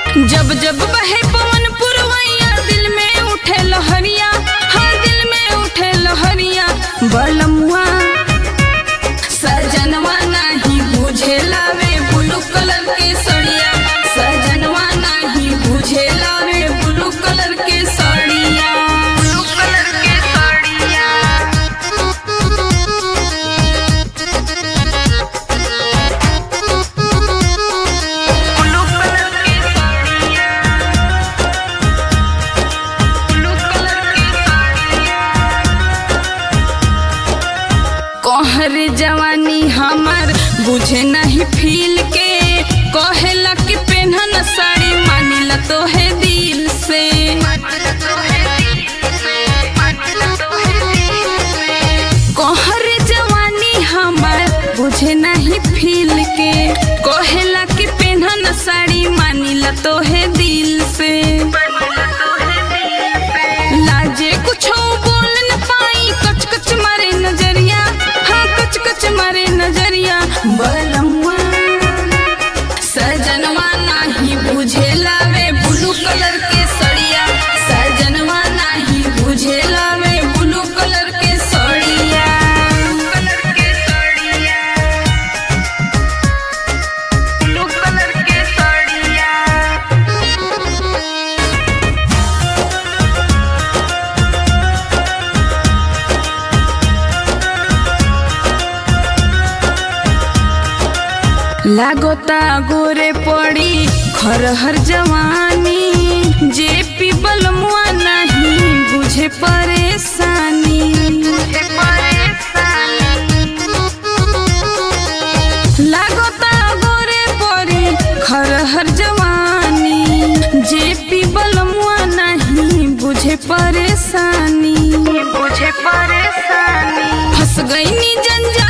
जब जब बहे पवन पुरवैया दिल में उठे लहरिया, हाँ दिल में उठे लहरिया। बलमुआ सजनवा नहीं बुझे लावे ब्लू कलर के सड़िया, सजनवा नहीं बुझे लावे ब्लू कलर के सड़िया, ब्लू कलर के सड़िया। कहर जवानी हमार बुझे नहीं फील के, कहेला कि पेन्हन साड़ी मानिला तो है दिल से। कहर जवानी हमार बुझे नहीं फील के, कहेला कि पेन्हन साड़ी मानिला तो है दिल से। लाजे कुछ बोल न पाई, कच कच मारे नजरिया, हाँ कच कच मारे नजरिया। बलमुआ सजनवा नहीं बुझे लावे ब्लू कलर के सड़िया, सजनवा नहीं बुझे लावे ब्लू कलर के सड़िया, कलर के सड़िया, ब्लू कलर के सड़िया। लागोता गोरे पड़ी खरहर जवानी, जे पी बलमुआ नहीं बुझे परेशानी। लागोता गोरे पड़ी खरहर जवानी, जे पी बलमुआ नहीं बुझे परेशानी, बुझे परेशानी। फंस गई नी जंजाल